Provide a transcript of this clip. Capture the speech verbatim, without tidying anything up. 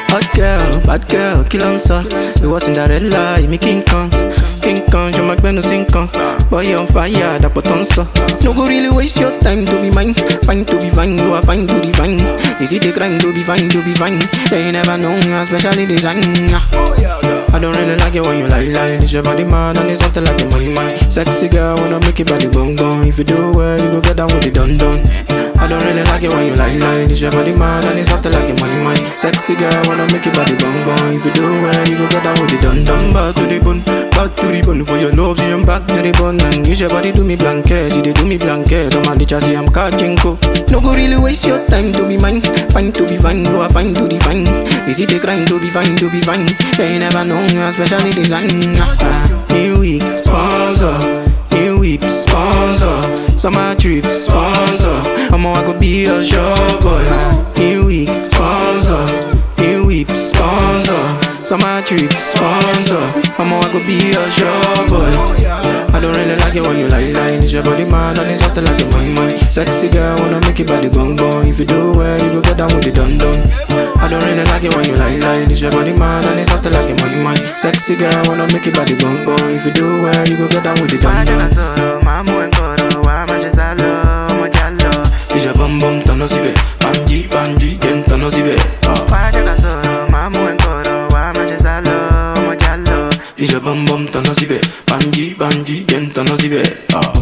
Hot girl, bad girl, kill on so. It was in that red light, me King Kong. King Kong, you make me no sing on. Boy, you on fire, that button so. No go really waste your time to be mine. Fine to be fine, you are fine to divine. Is it a crime to be fine, to be fine? They never know, especially design. I don't really like it when you lie, lie. It's your body man and it's something like your money man. Sexy girl, wanna make it body bong bong. If you do well, you go get down with it done done. I don't really like it when you lie, lie. It's your body man and it's something like your money man. Sexy girl, wanna make it body bong bong. If you do well, you go get down with it done done. Back to the bone, back to the bone. For your love, see I'm back to the bone. And use your body do me blanket, see they do me blanket. I'm a little see I'm catching co. No go really waste your time to be mine. Fine to be fine, you are fine to define. Is it a crime to be fine, to be fine? They never know, especially design. New week sponsor, new week sponsor. Summer trip sponsor. I'm I could be a shop boy. New week sponsor, new week sponsor. Summer trip sponsor. I'm I could be a shop boy. I don't really like it when you lie, lie. It's your body man and it's something like your money man. Sexy girl, wanna make it body gong gong. If you do well, you go get down with it done done. I don't really like it when you lie, lie. It's your body man and it's something like your money man. Sexy girl, wanna make it body gong gong. If you do well, you go get down with it done done. It's your bum bum tono sibe, banji banji yen tono sibe. It's your bum bum tono sibe, banji banji yen tono sibe.